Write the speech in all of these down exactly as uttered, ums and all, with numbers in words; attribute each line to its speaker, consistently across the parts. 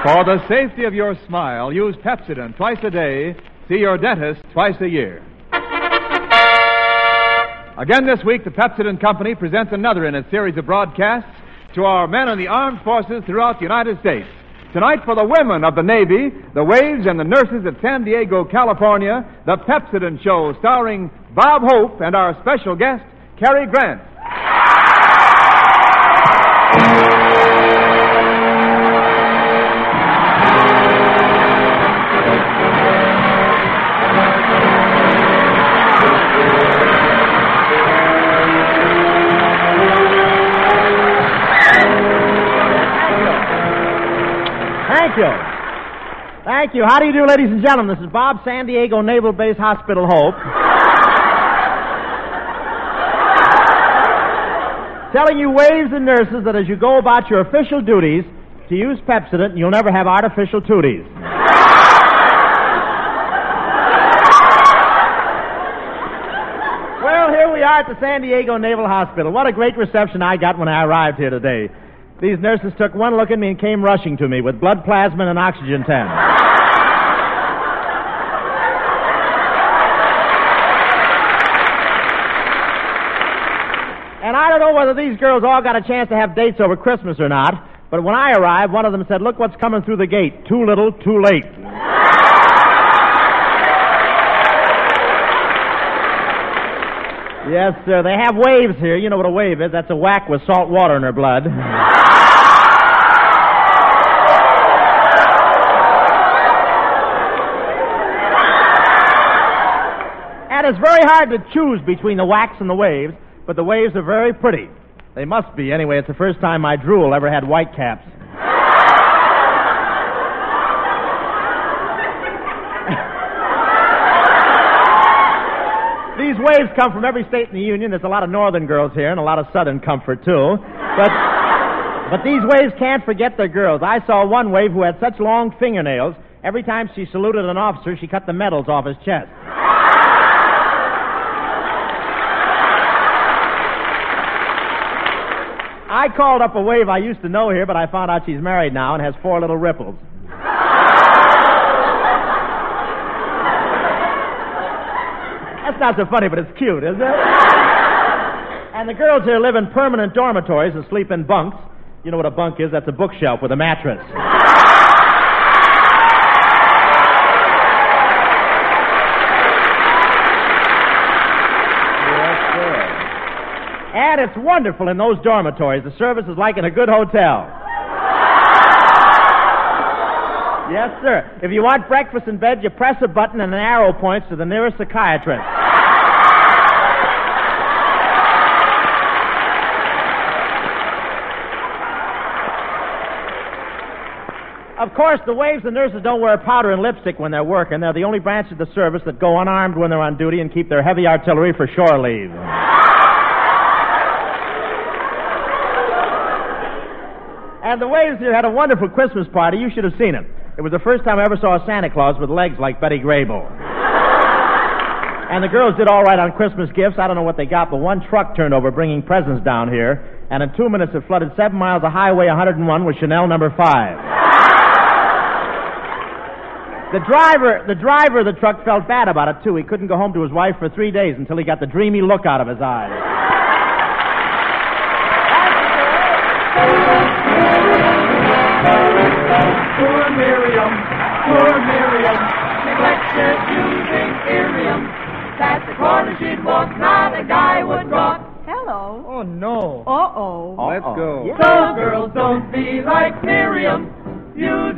Speaker 1: For the safety of your smile, use Pepsodent twice a day. See your dentist twice a year. Again this week, the Pepsodent Company presents another in a series of broadcasts to our men in the armed forces throughout the United States. Tonight, for the women of the Navy, the waves, and the nurses at San Diego, California, the Pepsodent Show, starring Bob Hope and our special guest, Cary Grant.
Speaker 2: Thank you. Thank you. How do you do, ladies and gentlemen? This is Bob, San Diego Naval Base Hospital Hope. Telling you waves and nurses that as you go about your official duties, to use Pepsodent, you'll never have artificial tooties. Well, here we are at the San Diego Naval Hospital. What a great reception I got when I arrived here today. These nurses took one look at me and came rushing to me with blood plasma and an oxygen tent. And I don't know whether these girls all got a chance to have dates over Christmas or not, but when I arrived, one of them said, "Look what's coming through the gate. Too little, too late." Yes, sir. They have waves here. You know what a wave is. That's a whack with salt water in her blood. And it's very hard to choose between the whacks and the waves, but the waves are very pretty. They must be. Anyway, it's the first time my drool ever had white caps. These waves come from every state in the Union. There's a lot of northern girls here and a lot of southern comfort, too. But but these waves can't forget their girls. I saw one wave who had such long fingernails, every time she saluted an officer, she cut the medals off his chest. I called up a wave I used to know here, but I found out she's married now and has four little ripples. That's not so funny, but it's cute, isn't it? And the girls here live in permanent dormitories and sleep in bunks. You know what a bunk is? That's a bookshelf with a mattress. Yes, sir. And it's wonderful in those dormitories. The service is like in a good hotel. Yes, sir. If you want breakfast in bed, you press a button and an arrow points to the nearest psychiatrist. Of course, the waves and nurses don't wear powder and lipstick when they're working. They're the only branch of the service that go unarmed when they're on duty and keep their heavy artillery for shore leave. And the waves here had a wonderful Christmas party. You should have seen it. It was the first time I ever saw a Santa Claus with legs like Betty Grable. And the girls did all right on Christmas gifts. I don't know what they got, but one truck turned over bringing presents down here, and in two minutes it flooded seven miles of Highway one oh one with Chanel number five. The driver, the driver of the truck felt bad about it, too. He couldn't go home to his wife for three days until he got the dreamy look out of his eyes.
Speaker 3: Poor Miriam, poor Miriam, neglected using Irium. That's the corner she'd walk, now the guy would rock.
Speaker 4: Hello.
Speaker 2: Oh, no.
Speaker 4: Uh-oh.
Speaker 1: Let's go.
Speaker 2: Yeah.
Speaker 3: So girls, don't be like Miriam, use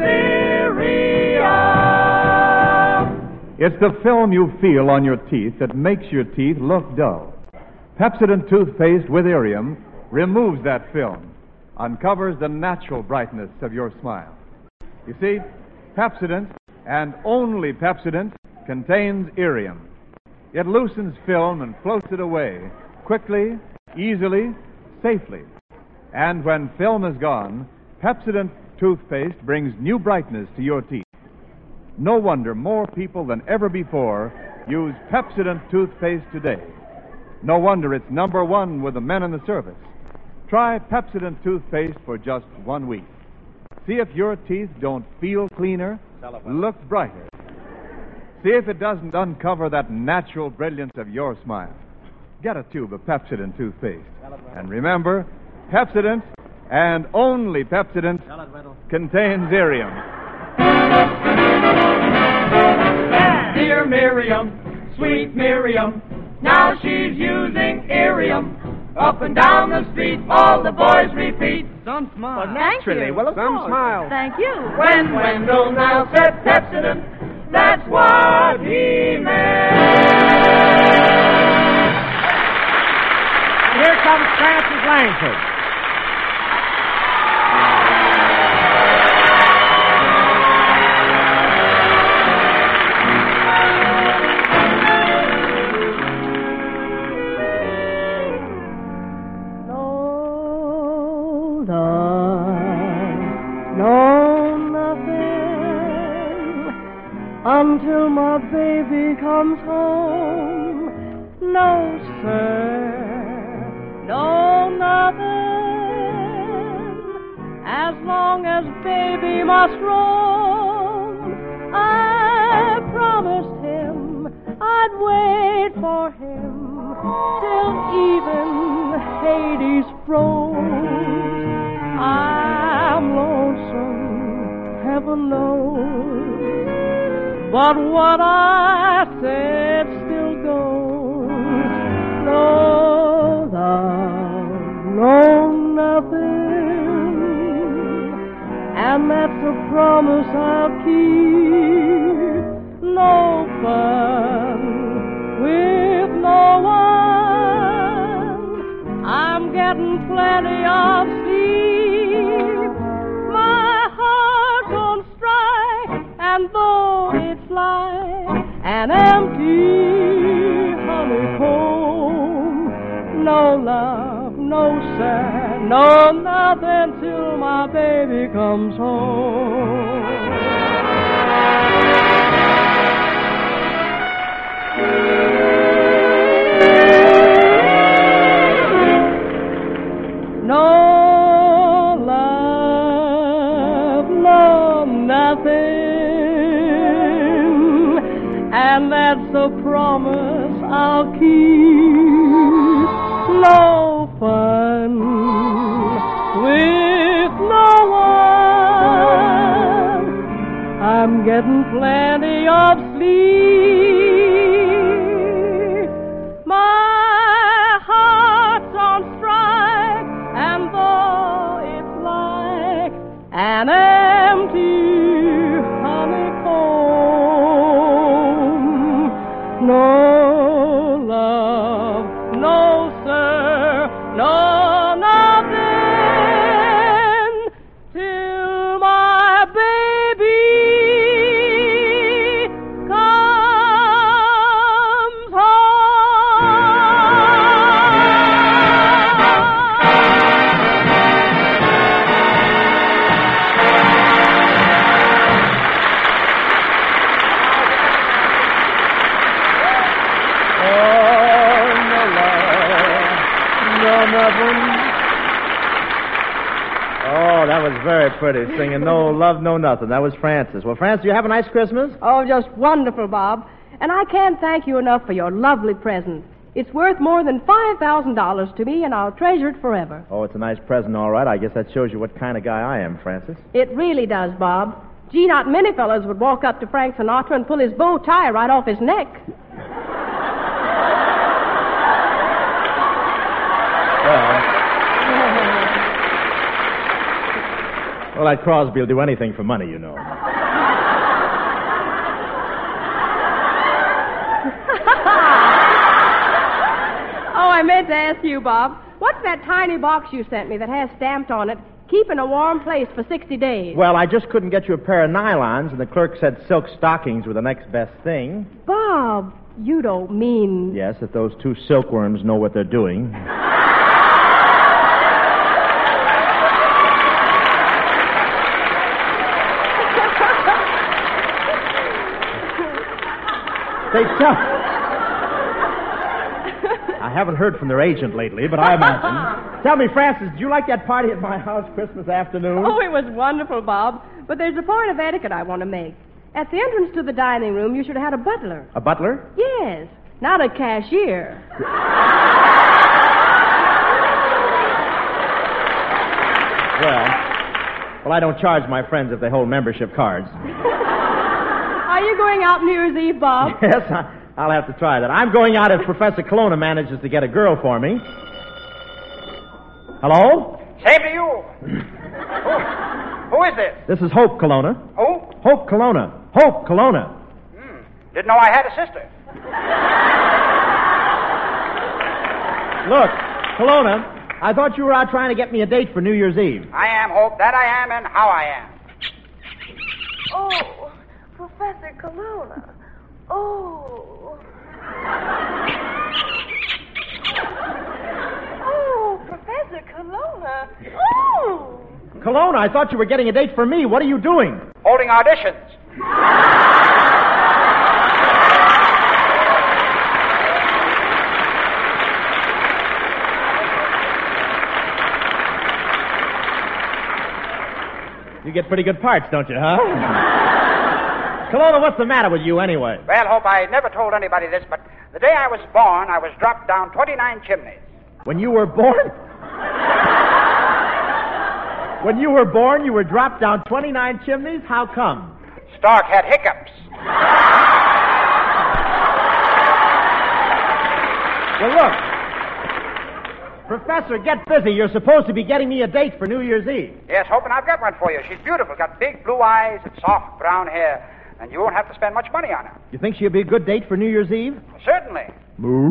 Speaker 3: Irium.
Speaker 1: It's the film you feel on your teeth that makes your teeth look dull. Pepsodent toothpaste with Irium removes that film, uncovers the natural brightness of your smile. You see, Pepsodent, and only Pepsodent, contains Irium. It loosens film and floats it away quickly, easily, safely. And when film is gone, Pepsodent toothpaste brings new brightness to your teeth. No wonder more people than ever before use Pepsodent toothpaste today. No wonder it's number one with the men in the service. Try Pepsodent toothpaste for just one week. See if your teeth don't feel cleaner, look brighter. See if it doesn't uncover that natural brilliance of your smile. Get a tube of Pepsodent toothpaste. And remember, Pepsodent, and only Pepsodent, contains Irium.
Speaker 3: Dear Miriam, sweet Miriam, now she's using Irium. Up and down the street, all the boys repeat.
Speaker 4: Some smile.
Speaker 2: Well, naturally. Well, of
Speaker 4: Some
Speaker 2: course.
Speaker 4: smile.
Speaker 5: Thank you.
Speaker 3: When Wendell now said Pepsodent, that's what he meant.
Speaker 2: And here comes Francis Langford.
Speaker 6: Until my baby comes home, no, sir, no, nothing. As long as baby must roam, I promised him I'd wait for him till even Hades froze. I'm lonesome, heaven knows. But what I said still goes. No love, no nothing. And that's a promise I'll keep. No fun with no one. I'm getting plenty of sleep. My heart's on strike, and though it's like an empty honeycomb, no love, no sir, no nothing till my baby comes home. No love, no nothing. And that's a promise I'll keep. No fun with no one. I'm getting plenty of sleep. My heart's on strike, and though it's like an empty honeycomb, no love, no sir, no nothing, till my baby comes
Speaker 2: Oh, that was very pretty, singing No Love, No Nothing. That was Francis. Well, Francis, you have a nice Christmas?
Speaker 5: Oh, just wonderful, Bob. And I can't thank you enough for your lovely present. It's worth more than five thousand dollars to me, and I'll treasure it forever.
Speaker 2: Oh, it's a nice present, all right. I guess that shows you what kind of guy I am, Francis.
Speaker 5: It really does, Bob. Gee, not many fellows would walk up to Frank Sinatra and pull his bow tie right off his neck.
Speaker 2: Well, that Crosby will do anything for money, you know.
Speaker 5: Oh, I meant to ask you, Bob. What's that tiny box you sent me that has stamped on it, keep in a warm place for sixty days?
Speaker 2: Well, I just couldn't get you a pair of nylons, and the clerk said silk stockings were the next best thing.
Speaker 5: Bob, you don't mean...
Speaker 2: Yes, if those two silkworms know what they're doing. They tell... I haven't heard from their agent lately, but I imagine... Tell me, Francis, did you like that party at my house Christmas afternoon?
Speaker 5: Oh, it was wonderful, Bob. But there's a point of etiquette I want to make. At the entrance to the dining room, you should have had a butler.
Speaker 2: A butler?
Speaker 5: Yes, not a cashier.
Speaker 2: Well, well, I don't charge my friends if they hold membership cards.
Speaker 5: Are you going out New Year's Eve, Bob?
Speaker 2: Yes, I, I'll have to try that. I'm going out if Professor Colonna manages to get a girl for me. Hello?
Speaker 4: Same to you. Who, who is this?
Speaker 2: This is Hope Colonna.
Speaker 4: Who?
Speaker 2: Hope Colonna. Hope Colonna.
Speaker 4: Hmm. Didn't know I had a sister.
Speaker 2: Look, Colonna, I thought you were out trying to get me a date for New Year's Eve.
Speaker 4: I am, Hope. That I am, and how I am.
Speaker 7: Oh, Professor Colonna. Oh. Oh, Professor Colonna. Oh.
Speaker 2: Colonna, I thought you were getting a date for me. What are you doing?
Speaker 4: Holding auditions.
Speaker 2: You get pretty good parts, don't you, huh? Colonna, what's the matter with you anyway?
Speaker 4: Well, Hope, I never told anybody this, but the day I was born, I was dropped down twenty-nine chimneys.
Speaker 2: When you were born? When you were born, you were dropped down twenty-nine chimneys? How come?
Speaker 4: Stark had hiccups.
Speaker 2: Well, look. Professor, get busy. You're supposed to be getting me a date for New Year's Eve.
Speaker 4: Yes, Hope, and I've got one for you. She's beautiful, got big blue eyes and soft brown hair, and you won't have to spend much money on her.
Speaker 2: You think she'll be a good date for New Year's Eve?
Speaker 4: Certainly.
Speaker 2: Moo.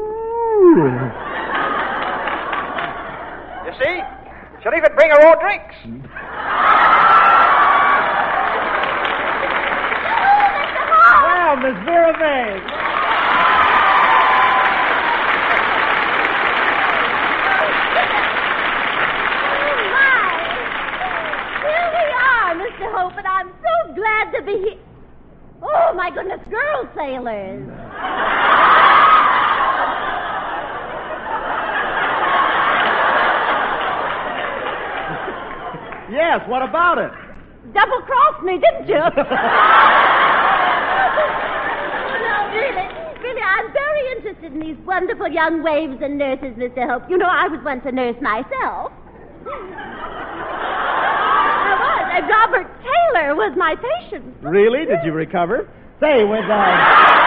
Speaker 4: You see? She'll even bring her own drinks.
Speaker 2: Well, Miss Vera May.
Speaker 8: Mister Hope, and I'm so glad to be here. Oh, my goodness, girl sailors.
Speaker 2: Yes, what about it?
Speaker 8: Double-crossed me, didn't you? No, really, really, I'm very interested in these wonderful young waves and nurses, Mister Hope. You know, I was once a nurse myself. Robert Taylor was my patient.
Speaker 2: Really? Did you recover? Say, with uh,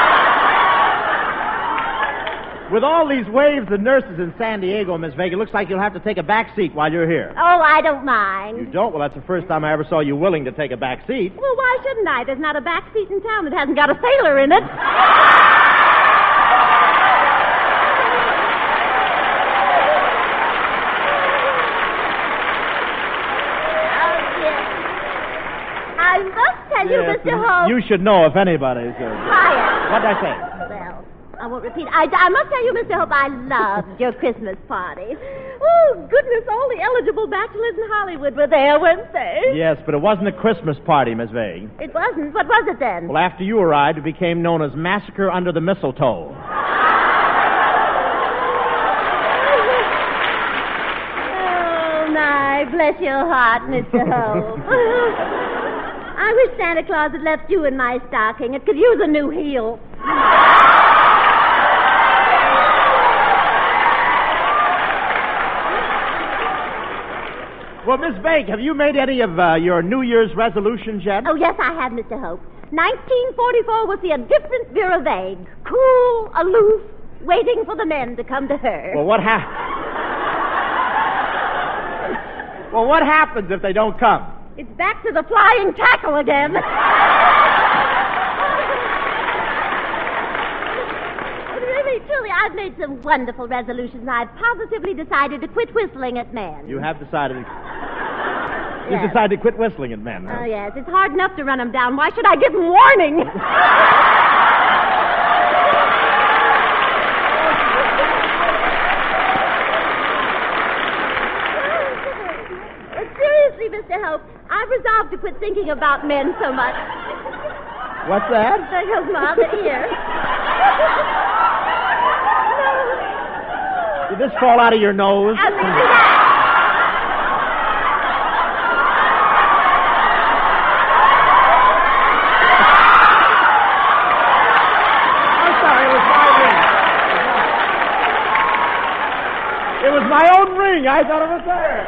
Speaker 2: with all these waves and nurses in San Diego, Miss Vega, it looks like you'll have to take a back seat while you're here.
Speaker 8: Oh, I don't mind.
Speaker 2: You don't? Well, that's the first time I ever saw you willing to take a back seat.
Speaker 8: Well, why shouldn't I? There's not a back seat in town that hasn't got a sailor in it. I must tell you,
Speaker 2: Yes,
Speaker 8: Mister Hope.
Speaker 2: you should know if anybody's... Uh...
Speaker 8: Quiet.
Speaker 2: What did I say?
Speaker 8: Well, I won't repeat. I, I must tell you, Mister Hope, I loved your Christmas party. Oh, goodness, all the eligible bachelors in Hollywood were there, weren't they?
Speaker 2: Yes, but it wasn't a Christmas party, Miss Vague.
Speaker 8: It wasn't. What was it then?
Speaker 2: Well, after you arrived, it became known as Massacre Under the Mistletoe.
Speaker 8: Oh, my, bless your heart, Mister Hope. I wish Santa Claus had left you in my stocking. It could use a new heel.
Speaker 2: Well, Miss Vague, have you made any of uh, your New Year's resolutions yet?
Speaker 8: Oh, yes, I have, Mister Hope. nineteen forty-four will see a different Vera Vague. Cool, aloof, waiting for the men to come to her.
Speaker 2: Well, what hap- Well, what happens if they don't come?
Speaker 8: It's back to the flying tackle again. Really, truly, I've made some wonderful resolutions. I've positively decided to quit whistling at men.
Speaker 2: You have decided... You
Speaker 8: Yes.
Speaker 2: decided to quit whistling at men, huh?
Speaker 8: Oh, yes. It's hard enough to run them down. Why should I give them warning? Seriously, Mister Hope, I've resolved to quit thinking about men so much.
Speaker 2: What's that?
Speaker 8: There goes my other ear.
Speaker 2: Did Did this fall out of your nose?
Speaker 8: Uh, maybe that.
Speaker 2: I'm sorry, it was my ring. It was my own ring. I thought it was there.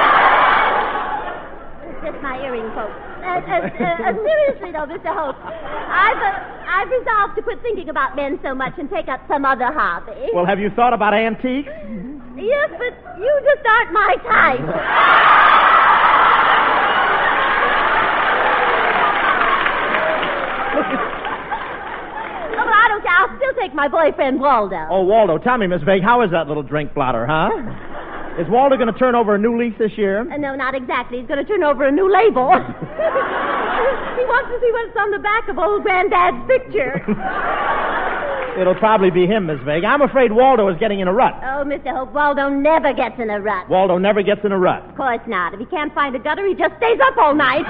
Speaker 8: It's just my earring, folks. Uh, uh, uh, uh, seriously, though, Mister Holt, I've, uh, I've resolved to quit thinking about men so much and take up some other hobby.
Speaker 2: Well, have you thought about antiques?
Speaker 8: Yes, but you just aren't my type. Oh, well, I don't care. I'll still take my boyfriend, Waldo.
Speaker 2: Oh, Waldo, tell me, Miss Vague, how is that little drink blotter, huh? Is Waldo going to turn over a new leaf this year?
Speaker 8: Uh, no, not exactly. He's going to turn over a new label. He wants to see what's on the back of old Granddad's picture.
Speaker 2: It'll probably be him, Miss Vague. I'm afraid Waldo is getting in a rut.
Speaker 8: Oh, Mister Hope, Waldo never gets in a rut.
Speaker 2: Waldo never gets in a rut.
Speaker 8: Of course not. If he can't find a gutter, he just stays up all night.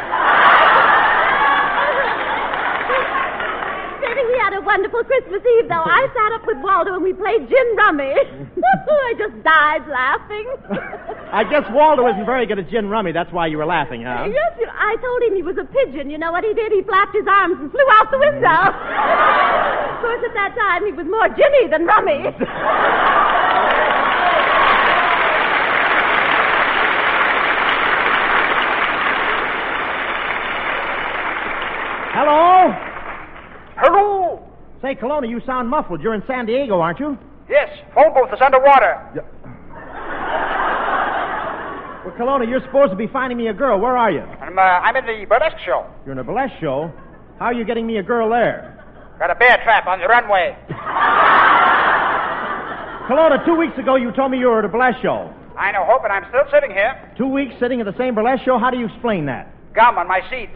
Speaker 8: We had a wonderful Christmas Eve, though. I sat up with Waldo and we played gin rummy. I just died laughing.
Speaker 2: I guess Waldo isn't very good at gin rummy. That's why you were laughing, huh?
Speaker 8: Yes, you know, I told him he was a pigeon. You know what he did? He flapped his arms and flew out the window. Of course, at that time, he was more ginny than rummy.
Speaker 2: Hello?
Speaker 4: Hello!
Speaker 2: Say, Kelowna, you sound muffled. You're in San Diego, aren't you?
Speaker 4: Yes, phone booth is underwater.
Speaker 2: Yeah. Well, Kelowna, you're supposed to be finding me a girl. Where are you?
Speaker 4: I'm, uh, I'm in the burlesque show.
Speaker 2: You're in a burlesque show? How are you getting me a girl there?
Speaker 4: Got a bear trap on the runway.
Speaker 2: Kelowna, two weeks ago you told me you were at a burlesque show.
Speaker 4: I know, Hope, and I'm still sitting here.
Speaker 2: Two weeks sitting at the same burlesque show? How do you explain that?
Speaker 4: Gum on my seat.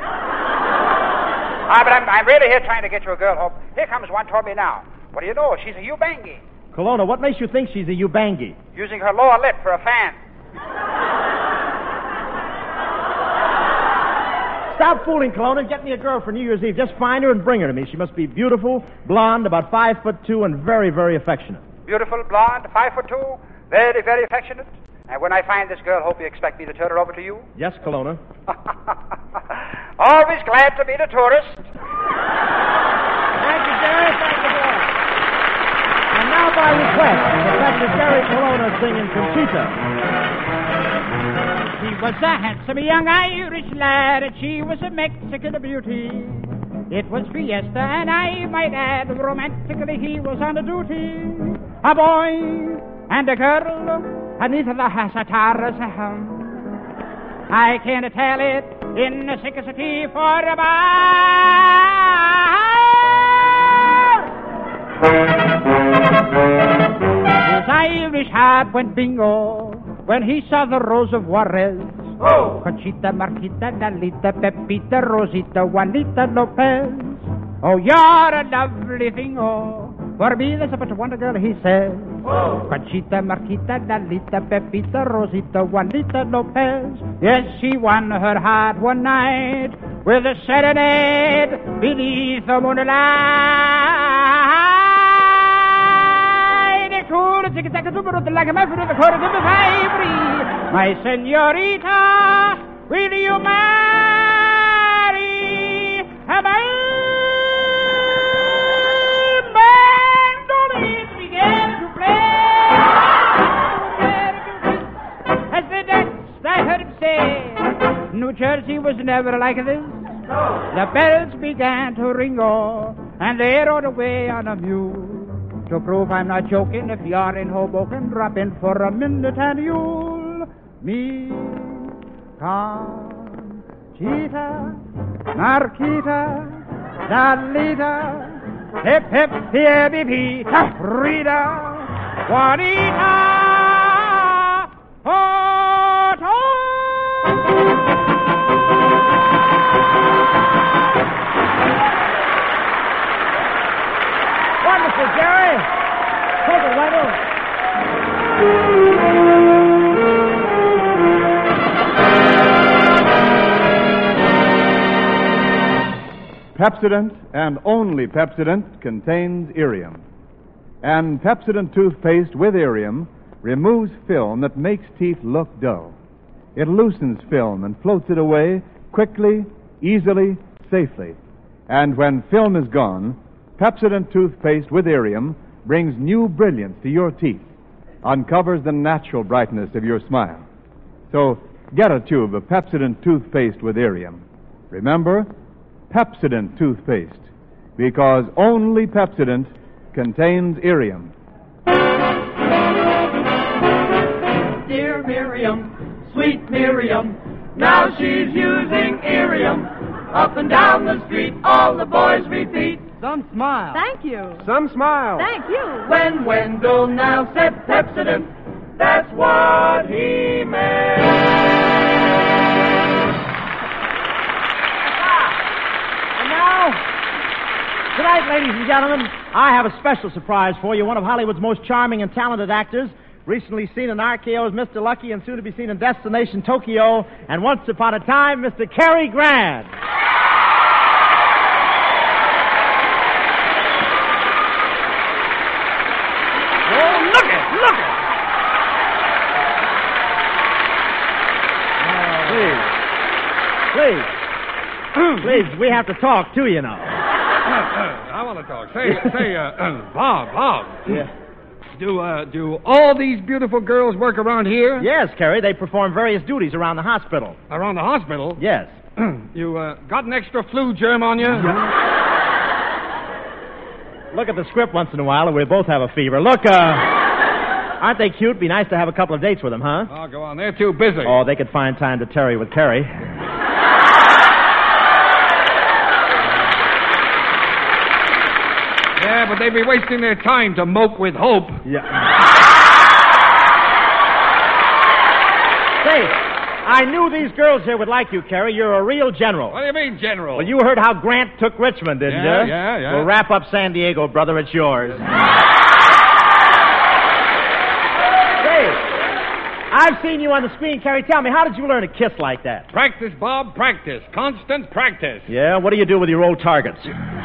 Speaker 4: Ah, but I'm, I'm really here trying to get you a girl, Hope. Here comes one toward me now. What do you know? She's a Ubangi.
Speaker 2: Kelowna, what makes you think she's a Ubangi?
Speaker 4: Using her lower lip for a fan.
Speaker 2: Stop fooling, Kelowna. Get me a girl for New Year's Eve. Just find her and bring her to me. She must be beautiful, blonde, about five foot two, and very, very affectionate.
Speaker 4: Beautiful, blonde, five foot two, very, very affectionate. And when I find this girl, Hope, you expect me to turn her over to you?
Speaker 2: Yes, Kelowna.
Speaker 4: Always glad to meet a tourist.
Speaker 2: Thank you, Jerry. Thank you, boy. And now, by request, Professor Jerry Kelowna singing Conchita.
Speaker 9: He was a handsome young Irish lad, and she was a Mexican beauty. It was fiesta, and I might add, romantically he was on duty. A boy and a girl, beneath the Hasataras. I can't tell it in the sixty for a His Irish heart went bingo when he saw the Rose of Juarez. Oh! Conchita, Marquita, Lalita, Pepita, Rosita, Juanita Lopez. Oh, you're a lovely thing, oh. For me, there's but one girl, he says. Oh. Conchita, Marquita, Lalita, Pepita, Rosita, Juanita Lopez. Yes, she won her heart one night with a serenade beneath the moonlight. Cool, tick tack, like a muffin in the corner of the ivory. My senorita, will you marry a mandolin began to play. As they danced, I heard him say, New Jersey was never like this. The bells began to ring, oh, and they rode away on a mule. To prove I'm not joking, if you're in Hoboken, drop in for a minute and you'll meet Conchita, Marquita, Lalita, hip hip, here be Pita, Rita, Juanita, Otto. Wonderful, Jerry. Take it, Wendell.
Speaker 1: Pepsodent and only Pepsodent contains Irium. And Pepsodent toothpaste with Irium removes film that makes teeth look dull. It loosens film and floats it away quickly, easily, safely. And when film is gone, Pepsodent toothpaste with Irium brings new brilliance to your teeth, uncovers the natural brightness of your smile. So get a tube of Pepsodent toothpaste with Irium. Remember, Pepsodent toothpaste, because only Pepsodent contains Irium.
Speaker 3: Dear Miriam, sweet Miriam, now she's using Irium. Up and down the street, all the boys repeat.
Speaker 6: Some smile.
Speaker 5: Thank you.
Speaker 6: Some smile.
Speaker 5: Thank you.
Speaker 3: When Wendell now said Pepsodent, that's what he meant.
Speaker 2: And now, tonight, ladies and gentlemen, I have a special surprise for you. One of Hollywood's most charming and talented actors, recently seen in R K O's Mister Lucky and soon to be seen in Destination Tokyo, and once upon a time, Mister Cary Grant. Oh, look it, look it. Oh, please, please, please, we have to talk too, you know.
Speaker 10: I want to talk. Say, say, uh, Bob, Bob.
Speaker 2: Yeah.
Speaker 10: Do, uh, do all these beautiful girls work around here?
Speaker 2: Yes, Cary, they perform various duties around the hospital.
Speaker 10: Around the hospital?
Speaker 2: Yes.
Speaker 10: You, uh, got an extra flu germ on you?
Speaker 2: Look at the script once in a while, and we both have a fever. Look, uh, aren't they cute? Be nice to have a couple of dates with them, huh?
Speaker 10: Oh, go on. They're too busy.
Speaker 2: Oh, they could find time to tarry with Cary.
Speaker 10: Yeah, but they'd be wasting their time to mope with Hope.
Speaker 2: Yeah. Say, I knew these girls here would like you, Cary. You're a real general.
Speaker 10: What do you mean, General?
Speaker 2: Well, you heard how Grant took Richmond, didn't
Speaker 10: Yeah,
Speaker 2: you?
Speaker 10: yeah, yeah.
Speaker 2: Well, wrap up San Diego, brother. It's yours. Say, I've seen you on the screen, Cary. Tell me, how did you learn to kiss like that?
Speaker 10: Practice, Bob, practice. Constant practice.
Speaker 2: Yeah, what do you do with your old targets?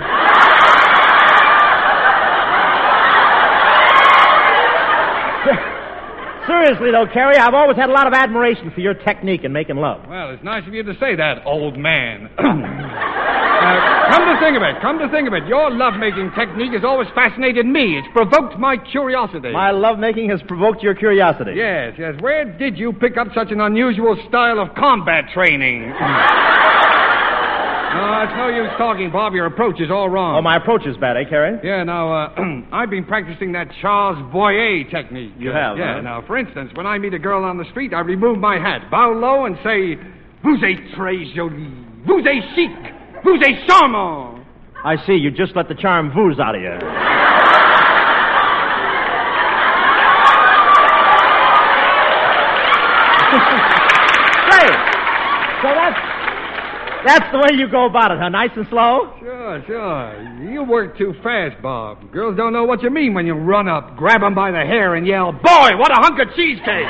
Speaker 2: Seriously, though, Cary, I've always had a lot of admiration for your technique in making love.
Speaker 10: Well, it's nice of you to say that, old man. uh, come to think of it, come to think of it, your lovemaking technique has always fascinated me. It's provoked my curiosity.
Speaker 2: My lovemaking has provoked your curiosity.
Speaker 10: Yes, yes. Where did you pick up such an unusual style of combat training? No, it's no use talking, Bob. Your approach is all wrong.
Speaker 2: Oh, my approach is bad, eh, Cary?
Speaker 10: Yeah, now, uh, I've been practicing that Charles Boyer technique.
Speaker 2: You
Speaker 10: uh,
Speaker 2: have,
Speaker 10: Yeah,
Speaker 2: huh?
Speaker 10: now, for instance, when I meet a girl on the street, I remove my hat, bow low, and say, Vous êtes très jolie, vous êtes chic, vous êtes charmant.
Speaker 2: I see. You just let the charm ooze out of you. Say, so that's... That's the way you go about it, huh? Nice and slow?
Speaker 10: Sure, sure. You work too fast, Bob. Girls don't know what you mean when you run up, grab them by the hair, and yell, Boy, what a hunk of cheesecake!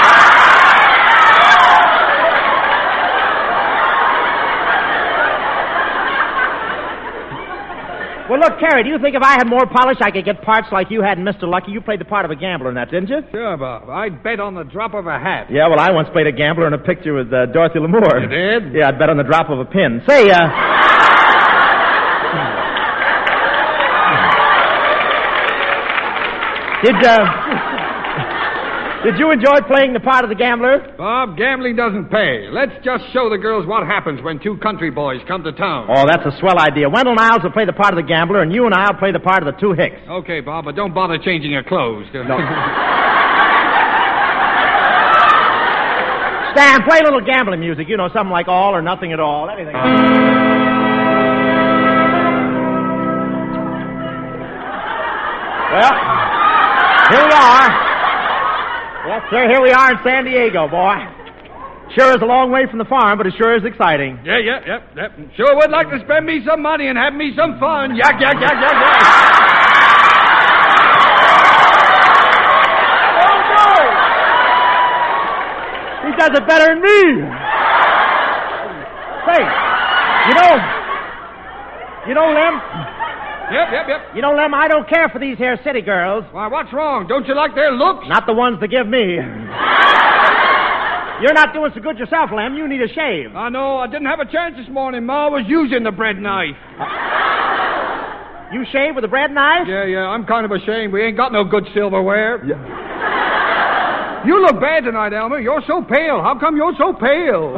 Speaker 2: Well, look, Cary, do you think if I had more polish, I could get parts like you had in Mister Lucky? You played the part of a gambler in that, didn't you?
Speaker 10: Sure, Bob. I'd bet on the drop of a hat.
Speaker 2: Yeah, well, I once played a gambler in a picture with uh, Dorothy Lamour.
Speaker 10: You did?
Speaker 2: Yeah, I'd bet on the drop of a pin. Say, uh... did, uh... Did you enjoy playing the part of the gambler?
Speaker 10: Bob, gambling doesn't pay. Let's just show the girls what happens when two country boys come to town.
Speaker 2: Oh, that's a swell idea. Wendell Niles will play the part of the gambler, and you and I'll play the part of the two Hicks.
Speaker 10: Okay, Bob, but don't bother changing your clothes.
Speaker 2: No. Stan, play a little gambling music. You know, something like All or Nothing at All. Anything. Well, here we are. Yes, sir, here we are in San Diego, boy. Sure is a long way from the farm, but it sure is exciting.
Speaker 10: Yeah, yeah, yeah, yeah. Sure would like to spend me some money and have me some fun. Yak, yak, yak, yak, yak.
Speaker 2: Oh, no! He does it better than me. Say, you know, you know, Lem,
Speaker 10: Yep, yep, yep.
Speaker 2: You know, Lem, I don't care for these here city girls.
Speaker 10: Why, what's wrong? Don't you like their looks?
Speaker 2: Not the ones they give me. You're not doing so good yourself, Lem. You need a shave.
Speaker 10: I know. I didn't have a chance this morning. Ma was using the bread knife.
Speaker 2: You shave with a bread knife?
Speaker 10: Yeah, yeah. I'm kind of ashamed. We ain't got no good silverware. Yeah. You look bad tonight, Elmer. You're so pale. How come you're so pale?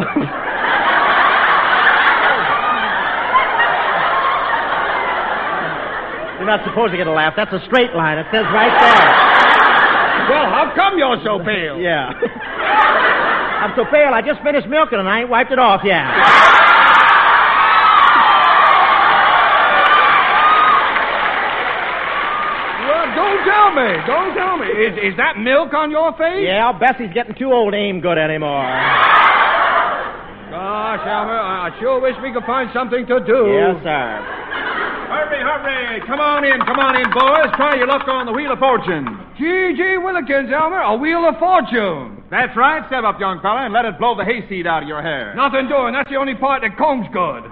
Speaker 2: You're not supposed to get a laugh. That's a straight line. It says right there.
Speaker 10: Well, how come you're so pale?
Speaker 2: Yeah. I'm so pale, I just finished milking and I ain't wiped it off yet.
Speaker 10: Well, don't tell me. Don't tell me. Is, is that milk on your face?
Speaker 2: Yeah, Bessie's getting too old to aim good anymore.
Speaker 10: Gosh, Elmer, I sure wish we could find something to do.
Speaker 2: Yes, sir.
Speaker 11: Hurry, hurry. Come on in, come on in, boys. Try your luck on the Wheel of Fortune.
Speaker 10: Gee, gee, Willikins, Elmer, a Wheel of Fortune.
Speaker 11: That's right. Step up, young fella, and let it blow the hayseed out of your hair.
Speaker 10: Nothing doing. That's the only part that combs good.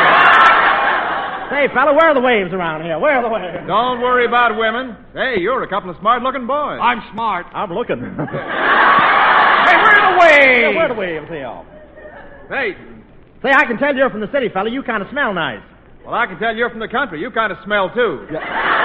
Speaker 2: Say, fella, where are the waves around here? Where are the waves?
Speaker 11: Don't worry about women. Hey, you're a couple of smart-looking boys.
Speaker 10: I'm smart.
Speaker 2: I'm looking.
Speaker 11: Hey, where are the waves?
Speaker 2: Yeah, where are the waves here?
Speaker 11: Hey.
Speaker 2: Say, I can tell you're from the city, fella. You kind of smell nice.
Speaker 11: Well, I can tell you're from the country. You kind of smell, too.
Speaker 2: Yeah.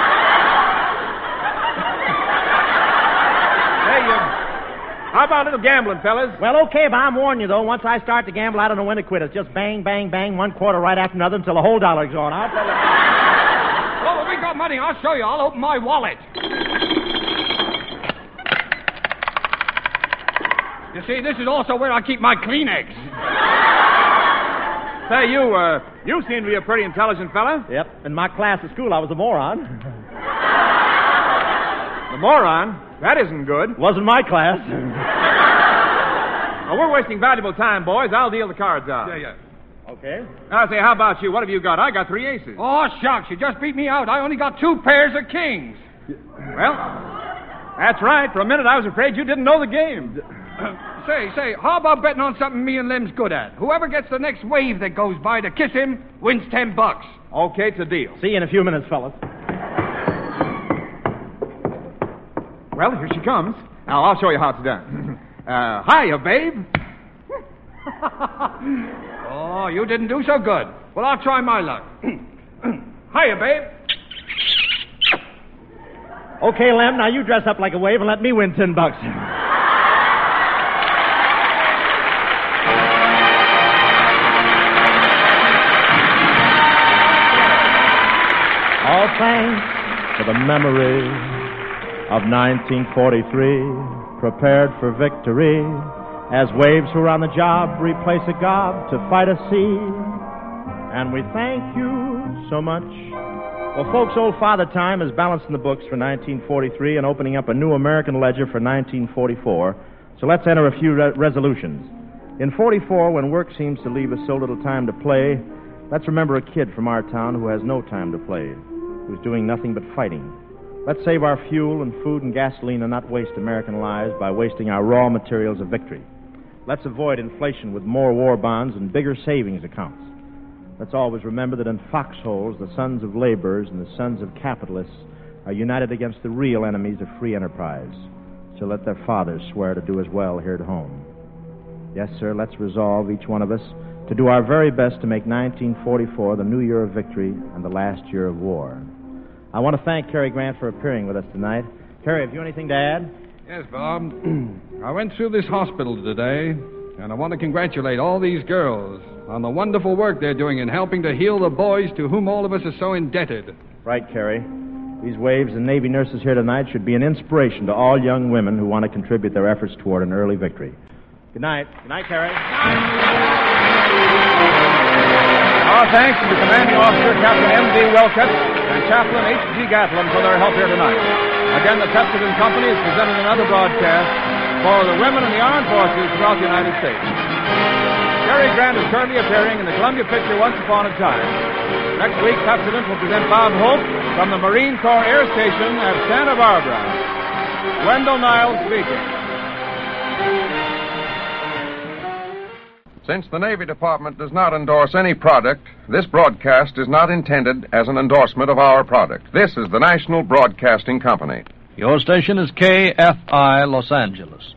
Speaker 11: Hey, you... How about a little gambling, fellas?
Speaker 2: Well, okay, but I'm warning you, though. Once I start to gamble, I don't know when to quit. It's just bang, bang, bang, one quarter right after another until the whole dollar's gone. I'll tell you.
Speaker 10: Well, if we got money, I'll show you. I'll open my wallet. You see, this is also where I keep my Kleenex.
Speaker 11: Say, you, uh, you seem to be a pretty intelligent fella.
Speaker 2: Yep. In my class at school, I was a moron.
Speaker 11: The moron? That isn't good.
Speaker 2: Wasn't my class.
Speaker 11: Well, we're wasting valuable time, boys. I'll deal the cards out.
Speaker 10: Yeah, yeah.
Speaker 2: Okay.
Speaker 11: Now, say, how about you? What have you got? I got three aces.
Speaker 10: Oh, shucks. You just beat me out. I only got two pairs of kings.
Speaker 11: Well, that's right. For a minute, I was afraid you didn't know the game.
Speaker 10: Say, say, how about betting on something me and Lem's good at? Whoever gets the next wave that goes by to kiss him wins ten bucks.
Speaker 11: Okay, it's a deal.
Speaker 2: See you in a few minutes, fellas.
Speaker 11: Well, here she comes. Now, I'll show you how it's done. Uh, hiya, babe.
Speaker 10: Oh, you didn't do so good. Well, I'll try my luck. Hiya, babe.
Speaker 2: Okay, Lem, now you dress up like a wave and let me win ten bucks. All thanks to the memory of nineteen forty-three, prepared for victory, as waves who are on the job replace a gob to fight a sea. And we thank you so much. Well, folks, old Father Time is balancing the books for nineteen forty-three and opening up a new American ledger for nineteen forty-four. So let's enter a few re- resolutions. In forty-four, when work seems to leave us so little time to play, let's remember a kid from our town who has no time to play, who's doing nothing but fighting. Let's save our fuel and food and gasoline and not waste American lives by wasting our raw materials of victory. Let's avoid inflation with more war bonds and bigger savings accounts. Let's always remember that in foxholes, the sons of laborers and the sons of capitalists are united against the real enemies of free enterprise. So let their fathers swear to do as well here at home. Yes, sir, let's resolve, each one of us, to do our very best to make nineteen forty-four the new year of victory and the last year of war. I want to thank Cary Grant for appearing with us tonight. Cary, have you anything to add?
Speaker 10: Yes, Bob. I went through this hospital today, and I want to congratulate all these girls on the wonderful work they're doing in helping to heal the boys to whom all of us are so indebted.
Speaker 2: Right, Cary. These waves and Navy nurses here tonight should be an inspiration to all young women who want to contribute their efforts toward an early victory. Good night. Good night, Cary.
Speaker 11: Our thanks to the commanding officer, Captain M D Welcott, and Chaplain H G Gatlin for their help here tonight. Again, the Pepsican Company is presenting another broadcast for the women in the armed forces throughout the United States. Cary Grant is currently appearing in the Columbia picture Once Upon a Time. Next week, Pepsodent will present Bob Hope from the Marine Corps Air Station at Santa Barbara. Wendell Niles speaking.
Speaker 12: Since the Navy Department does not endorse any product, this broadcast is not intended as an endorsement of our product. This is the National Broadcasting Company.
Speaker 13: Your station is K F I Los Angeles.